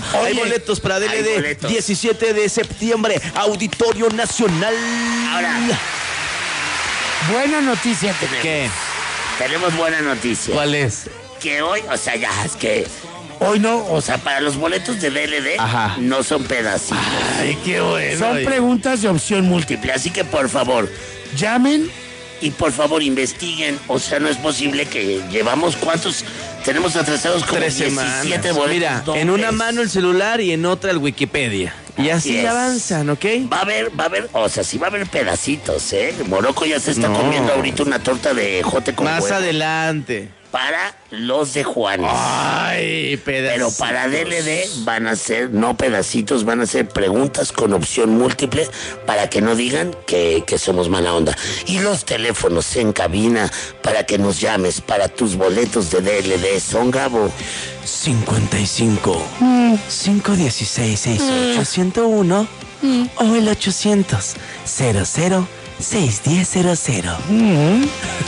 Hay boletos para DLD, boletos. 17 de septiembre, Auditorio Nacional. Ahora, Buena noticia tenemos. ¿Qué? tenemos buena noticia. ¿Cuál es? Que hoy, o sea, ya, es que hoy no, o sea, para los boletos de DLD Ajá. no son pedacitos. Ay, qué bueno. Son preguntas de opción múltiple. Múltiple, así que por favor, Llamen. y por favor investiguen. O sea, no es posible que llevamos cuántos, tenemos atrasados como 3 17 semanas. boletos. Mira, dobles. en una mano el celular y en otra el Wikipedia. Y así es. avanzan, ¿ok? Va a haber, o sea, sí va a haber pedacitos, ¿eh? Morocco ya se está No. comiendo ahorita una torta de jote con Más huevo. adelante. Para los de Juanes. Ay, pedacitos. Pero para DLD van a ser, no pedacitos, van a ser preguntas con opción múltiple para que no digan que somos mala onda. Y los teléfonos en cabina para que nos llames para tus boletos de DLD son, Gabo. 55 516 68 101 o el 800 00 6100.